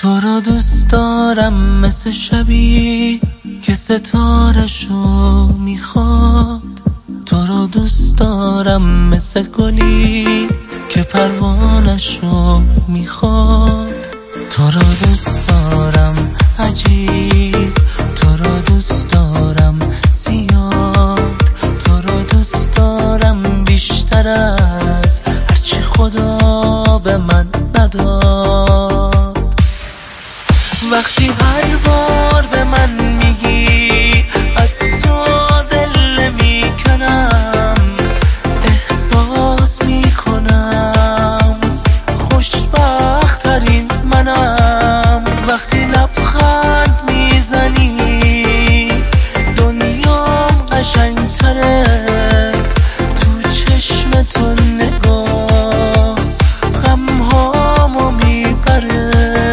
تو رو دوست دارم مثل شبی که ستاره‌شو میخواد. تو رو دوست دارم مثل گلی که پروانه‌شو میخواد. تو رو دوست دارم عجیب، تو رو دوست دارم زیاد، تو رو دوست دارم بیشتر از هرچی خدا به من نداد. وقتی هر بار به من میگی از تو دل میکنم، احساس میکنم خوشبخت ترین منم. وقتی لبخند میزنی دنیام قشنگ تره، تو چشم تو نگاه غمهامو میبره.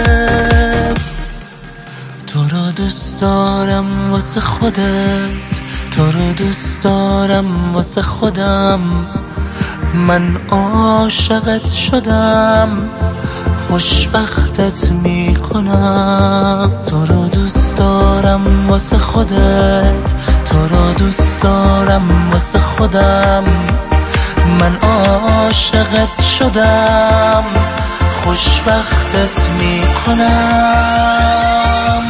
تو رو دوست دارم واسه خودت، تو رو دوست دارم واسه خودم. من عاشقت شدم، خوشبختت میکنم. تو رو دوست دارم واسه خودت، تو رو دوست دارم واسه خودم. من عاشقت شدم، خوشبختت میکنم.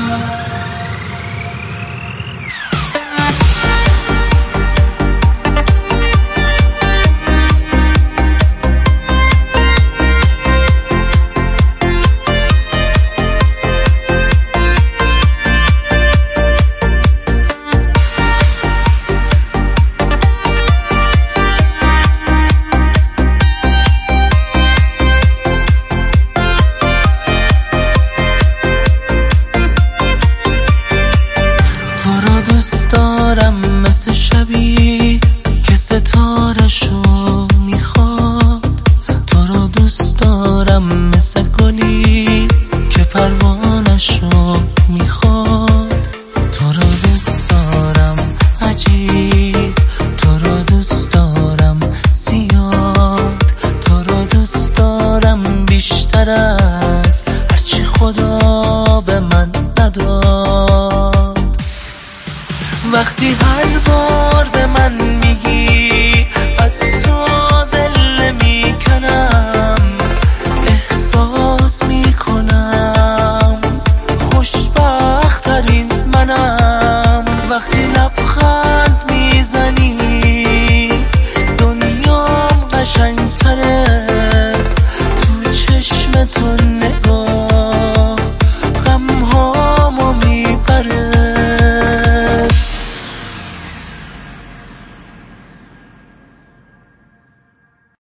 دارم مثل شبی که ستاره‌شو میخواد. تو رو دوست دارم مثل گلی که پروانه‌شو میخواد. تو رو دوست دارم عجیب، تو رو دوست دارم زیاد، تو رو دوست دارم بیشتر